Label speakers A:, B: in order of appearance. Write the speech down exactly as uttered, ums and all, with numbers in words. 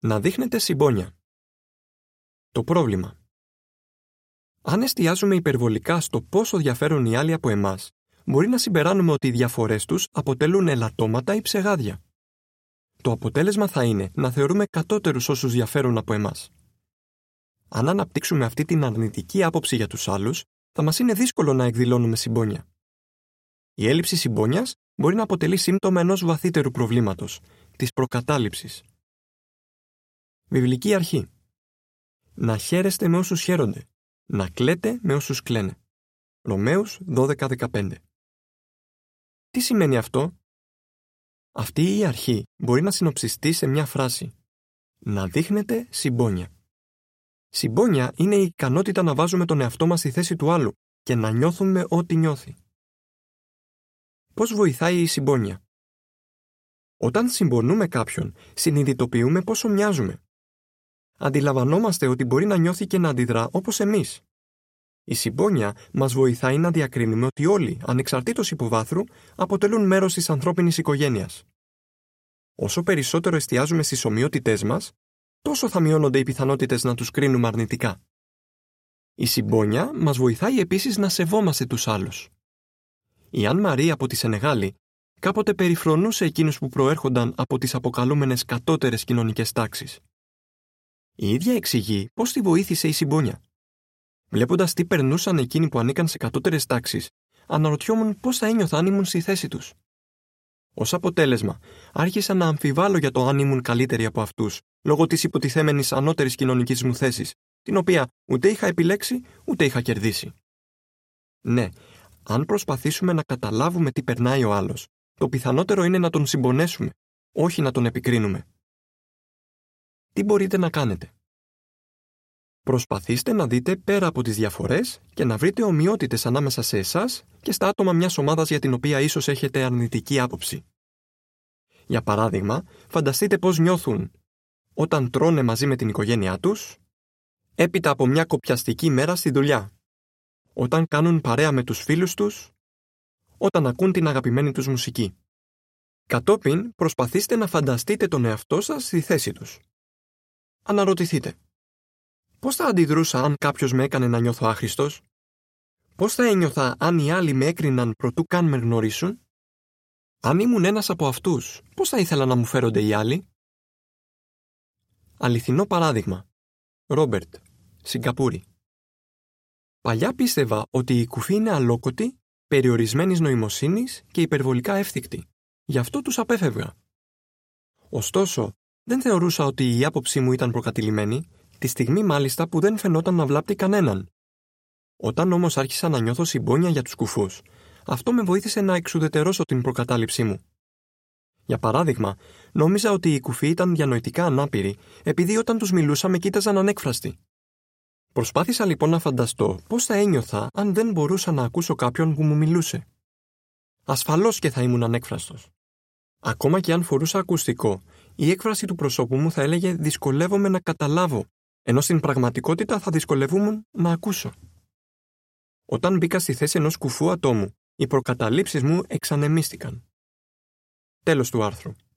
A: Να δείχνετε συμπόνια. Το πρόβλημα. Αν εστιάζουμε υπερβολικά στο πόσο διαφέρουν οι άλλοι από εμάς, μπορεί να συμπεράνουμε ότι οι διαφορές τους αποτελούν ελαττώματα ή ψεγάδια. Το αποτέλεσμα θα είναι να θεωρούμε κατώτερους όσους διαφέρουν από εμάς. Αν αναπτύξουμε αυτή την αρνητική άποψη για τους άλλους, θα μας είναι δύσκολο να εκδηλώνουμε συμπόνια. Η έλλειψη συμπόνιας μπορεί να αποτελεί σύμπτωμα ενός βαθύτερου προβλήματος, της προκατάληψης. Βιβλική αρχή. Να χαίρεστε με όσους χαίρονται. Να κλαίτε με όσους κλαίνε. Ρωμαίους δώδεκα δεκαπέντε. Τι σημαίνει αυτό? Αυτή η αρχή μπορεί να συνοψιστεί σε μια φράση. Να δείχνετε συμπόνια. Συμπόνια είναι η ικανότητα να βάζουμε τον εαυτό μας στη θέση του άλλου και να νιώθουμε ό,τι νιώθει. Πώς βοηθάει η συμπόνια? Όταν συμπονούμε κάποιον, συνειδητοποιούμε πόσο μοιάζουμε. Αντιλαμβανόμαστε ότι μπορεί να νιώθει και να αντιδρά όπως εμείς. Η συμπόνια μας βοηθάει να διακρίνουμε ότι όλοι, ανεξαρτήτως υποβάθρου, αποτελούν μέρος της ανθρώπινης οικογένειας. Όσο περισσότερο εστιάζουμε στις ομοιότητές μας, τόσο θα μειώνονται οι πιθανότητες να τους κρίνουμε αρνητικά. Η συμπόνια μας βοηθάει επίσης να σεβόμαστε τους άλλους. Η Αν Μαρή από τη Σενεγάλη κάποτε περιφρονούσε εκείνους που προέρχονταν από τις αποκαλούμενες κατώτερες κοινωνικές τάξεις. Η ίδια εξηγεί πώς τη βοήθησε η συμπόνια. Βλέποντας τι περνούσαν εκείνοι που ανήκαν σε κατώτερες τάξεις, αναρωτιόμουν πώς θα ένιωθα αν ήμουν στη θέση τους. Ως αποτέλεσμα, άρχισα να αμφιβάλλω για το αν ήμουν καλύτερη από αυτούς, λόγω της υποτιθέμενης ανώτερης κοινωνικής μου θέσης, την οποία ούτε είχα επιλέξει, ούτε είχα κερδίσει. Ναι, αν προσπαθήσουμε να καταλάβουμε τι περνάει ο άλλος, το πιθανότερο είναι να τον συμπονέσουμε, όχι να τον επικρίνουμε. Τι μπορείτε να κάνετε? Προσπαθήστε να δείτε πέρα από τις διαφορές και να βρείτε ομοιότητες ανάμεσα σε εσάς και στα άτομα μιας ομάδας για την οποία ίσως έχετε αρνητική άποψη. Για παράδειγμα, φανταστείτε πώς νιώθουν όταν τρώνε μαζί με την οικογένειά τους, έπειτα από μια κοπιαστική μέρα στη δουλειά, όταν κάνουν παρέα με τους φίλους τους, όταν ακούν την αγαπημένη τους μουσική. Κατόπιν, προσπαθήστε να φανταστείτε τον εαυτό σας στη θέση τους. Αναρωτηθείτε. Πώς θα αντιδρούσα αν κάποιος με έκανε να νιώθω άχρηστος? Πώς θα ένιωθα αν οι άλλοι με έκριναν προτού καν με γνωρίσουν? Αν ήμουν ένας από αυτούς, πώς θα ήθελα να μου φέρονται οι άλλοι? Αληθινό παράδειγμα. Ρόμπερτ, Σιγκαπούρη. Παλιά πίστευα ότι η κουφή είναι αλόκοτη, περιορισμένης νοημοσύνης και υπερβολικά εύθυκτη. Γι' αυτό τους απέφευγα. Ωστόσο, δεν θεωρούσα ότι η άποψή μου ήταν προκατηλημένη, τη στιγμή μάλιστα που δεν φαινόταν να βλάπτει κανέναν. Όταν όμως άρχισα να νιώθω συμπόνια για τους κουφούς, αυτό με βοήθησε να εξουδετερώσω την προκατάληψή μου. Για παράδειγμα, νόμιζα ότι οι κουφοί ήταν διανοητικά ανάπηροι, επειδή όταν τους μιλούσα με κοίταζαν ανέκφραστοι. Προσπάθησα λοιπόν να φανταστώ πώς θα ένιωθα αν δεν μπορούσα να ακούσω κάποιον που μου μιλούσε. Ασφαλώς και θα ήμουν ανέκφραστος. Ακόμα και αν φορούσα ακουστικό, η έκφραση του προσώπου μου θα έλεγε «δυσκολεύομαι να καταλάβω», ενώ στην πραγματικότητα θα δυσκολευόμουν να ακούσω. Όταν μπήκα στη θέση ενός κουφού ατόμου, οι προκαταλήψεις μου εξανεμίστηκαν. Τέλος του άρθρου.